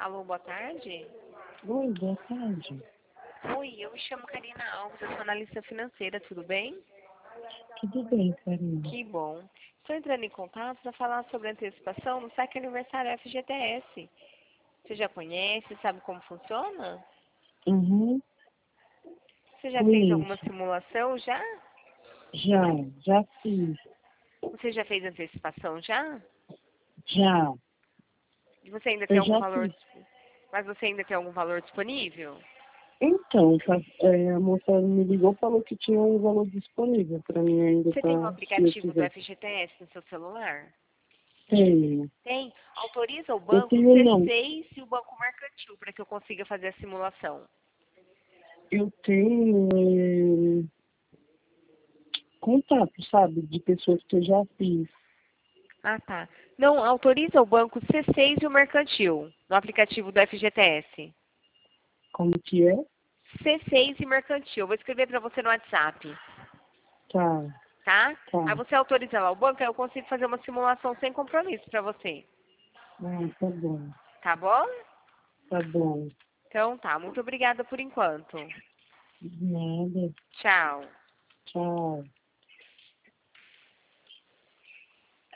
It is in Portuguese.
Alô, boa tarde. Oi, boa tarde. Oi, eu me chamo Karina Alves, eu sou analista financeira, tudo bem? Tudo bem, Karina? Que bom. Estou entrando em contato para falar sobre antecipação no saque aniversário FGTS. Você já conhece, sabe como funciona? Uhum, Você já fez alguma conheço. simulação já? Já fiz. Você já fez antecipação já? Já. E você ainda tem Eu algum já valor, fiz. mas você ainda tem algum valor disponível? Então, a moça me ligou e falou que tinha um valor disponível para mim ainda, Você tem um se eu aplicativo do quiser. FGTS no seu celular? Tenho. Tem. Autoriza o Eu banco tenho não. C6 e o banco mercantil para que eu consiga fazer a simulação. Eu tenho contato, sabe, de pessoas que eu já fiz. Ah, tá. Não, autoriza o banco C6 e o mercantil no aplicativo do FGTS. Como que é? C6 e mercantil. Eu vou escrever para você no WhatsApp, Tá, tá? tá. Aí você autoriza lá o banco, aí eu consigo fazer uma simulação sem compromisso para você. Ah, tá bom. Tá bom? Tá bom. Então tá. Muito obrigada por enquanto. De nada. Tchau. Tchau.